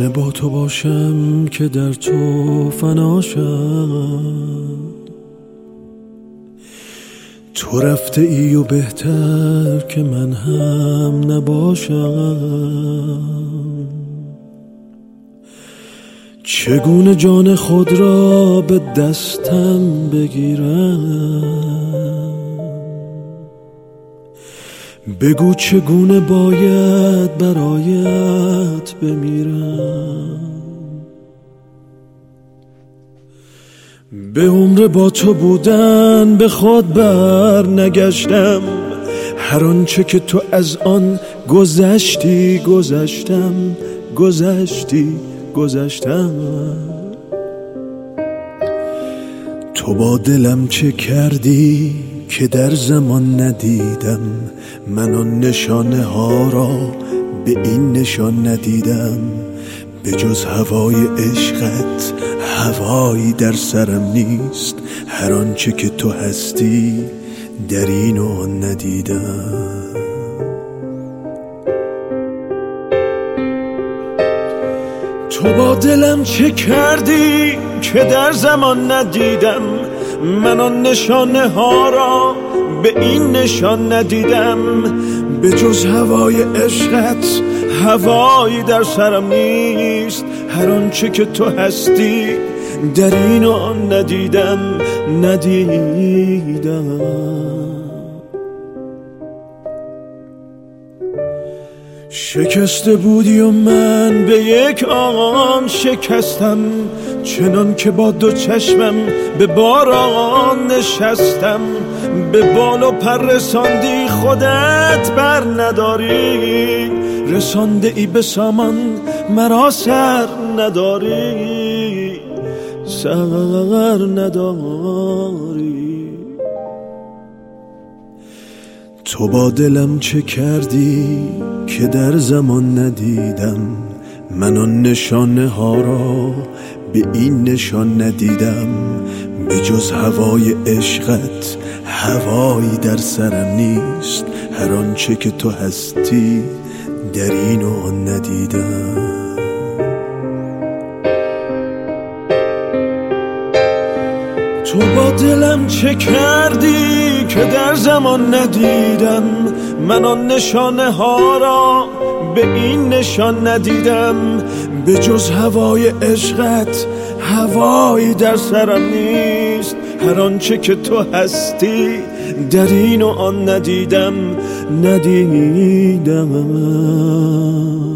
چگونه با تو باشم که در تو فناشم؟ تو رفته ای و بهتر که من هم نباشم. چگونه جان خود را به دستم بگیرم؟ بگو چگونه باید برایت بمیرم؟ به عمر با تو بودن به خود بر نگشتم. هر آنچه که تو از آن گذشتی گذشتم. تو با دلم چه کردی که در زمان ندیدم؟ من آن نشانه ها را به این نشان ندیدم. به جز هوای عشقت هوایی در سرم نیست. هر آنچه که تو هستی در این و آن ندیدم. تو با دلم چه کردی که در زمان ندیدم؟ من آن نشانه ها را به این نشان ندیدم. به جز هوای عشقت هوایی در سرم نیست. هر آنچه که تو هستی در این و آن ندیدم. شکسته بودی و من به یک آن شکستم. چنان که با دو چشمم به باران نشستم. به بال و پر رساندی خودت بر نداری. رسانده ای به سامان مرا سر نداری. سر نداری. تو با دلم چه کردی که در زمان ندیدم؟ من آن نشانه ها را به این نشان ندیدم. به جز هوای عشقت هوایی در سرم نیست. هر آنچه که تو هستی در این و آن ندیدم. تو با دلم چه کردی که در زمان ندیدم؟ من آن نشانه ها را به این نشان ندیدم. به جز هوای عشقت هوایی در سرم نیست. هر آنچه که تو هستی در این و آن ندیدم.